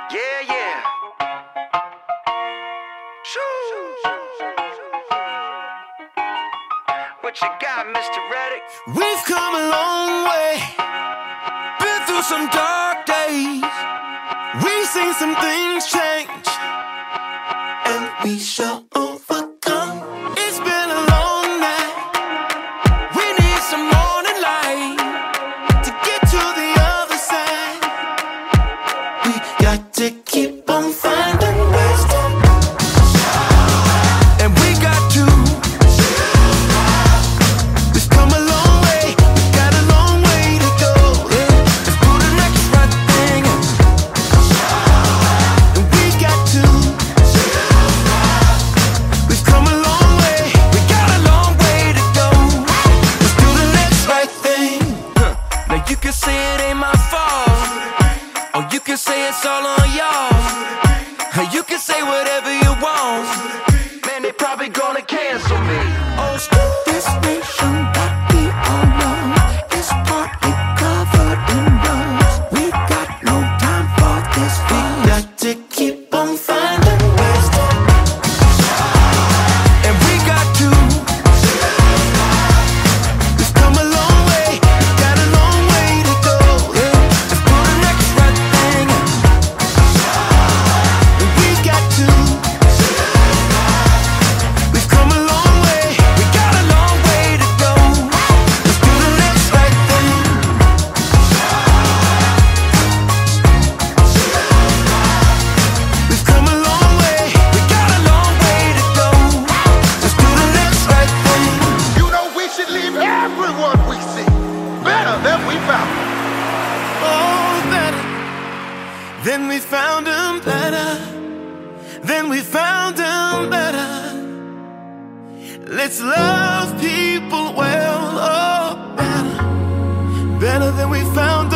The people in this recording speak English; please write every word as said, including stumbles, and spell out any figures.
Yeah, yeah. Shoo. What you got, Mister Reddick? We've come a long way, been through some dark days. We've seen some things change, and we shall overcome. It's been a long night. We need some morning light to get to the other side. We got to keep on finding ways to, and we got to. We've come a long way. We got a long way to go. Yeah. Let's do the next right thing, and we got to. We've come a long way. We got a long way to go. Let's do the next right thing. Huh. Now you can say it ain't my fault, or you can say it's all on y'all. You can say whatever you want. Man, they probably gonna cancel me. Oh, stop this nation that we all know is partly covered in rose. We got no time for this. We got to keep on finding ways to, and we got to. We've come a long way, got a long way to go. Yeah, let's do the next right thing, and we got to. We've come a long way, we got a long way to go. Let's do the next right thing. We've come a long way, we got a long way to go. Let's do the next right thing. You know we should leave everyone we see better than we found them. Oh, better than we found him, better than we found him, better. Let's love people well, oh, better, better than we found